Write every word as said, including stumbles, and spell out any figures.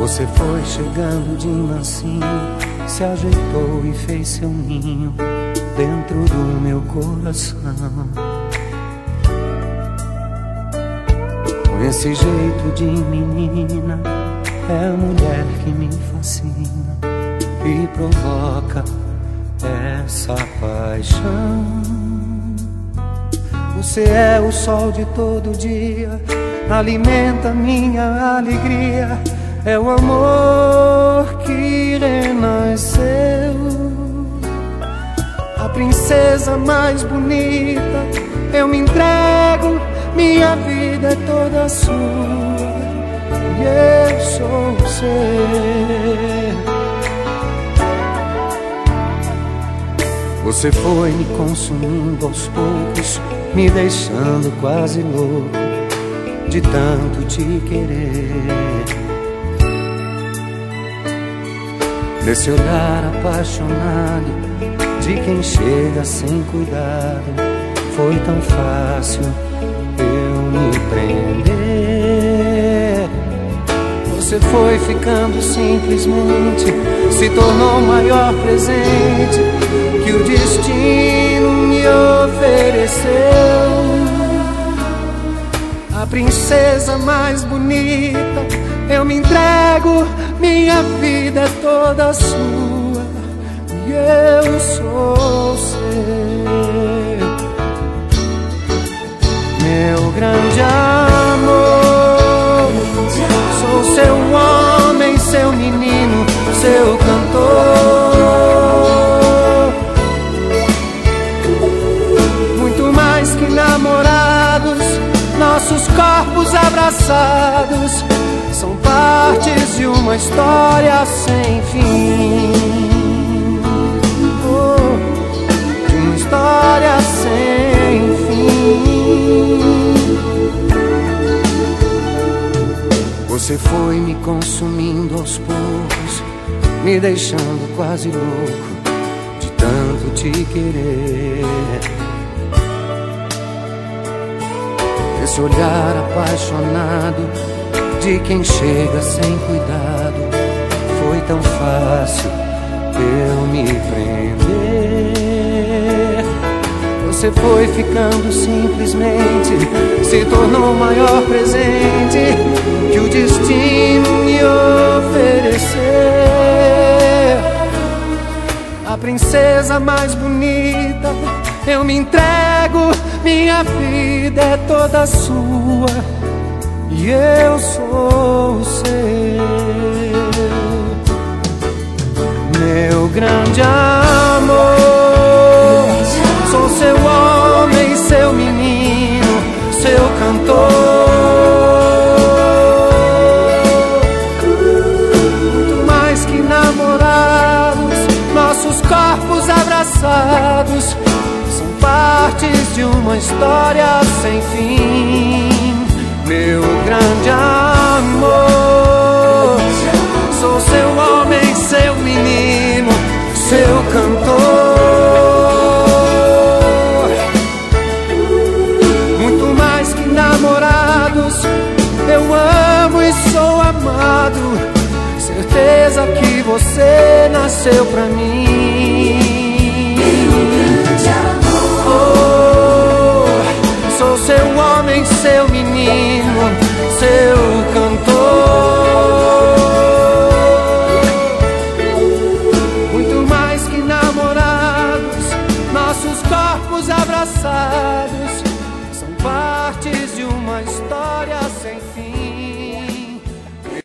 Você foi chegando de mansinho, se ajeitou e fez seu ninho dentro do meu coração. Com esse jeito de menina, é a mulher que me fascina e provoca essa paixão. Você é o sol de todo dia, alimenta minha alegria. É o amor que renasceu, a princesa mais bonita. Eu me entrego, minha vida é toda sua e eu sou seu. Você foi me consumindo aos poucos, me deixando quase louco de tanto te querer. Nesse olhar apaixonado de quem chega sem cuidado, foi tão fácil eu me prender. Você foi ficando simplesmente, se tornou o maior presente que o destino me ofereceu. A princesa mais bonita, eu me entrego, minha vida é toda sua e eu sou seu. Meu grande amor, sou seu homem, seu menino, seu cantor. Muito mais que namorados, nossos corpos abraçados são partes de uma história sem fim. Oh, de uma história sem fim. Você foi me consumindo aos poucos, me deixando quase louco de tanto te querer. Esse olhar apaixonado de quem chega sem cuidado, foi tão fácil eu me prender. Você foi ficando simplesmente, se tornou o maior presente que o destino me ofereceu. A princesa mais bonita, eu me entrego, minha vida é toda sua e eu sou seu. Meu grande amor, sou seu homem, seu menino, seu cantor. Muito mais que namorados, nossos corpos abraçados são partes de uma história sem fim. Meu grande amor, sou seu homem, seu menino, seu cantor. Muito mais que namorados, eu amo e sou amado. Certeza que você nasceu pra mim. Oh, sou seu homem, seu menino, seu cantor. Muito mais que namorados, nossos corpos abraçados são partes de uma história sem fim.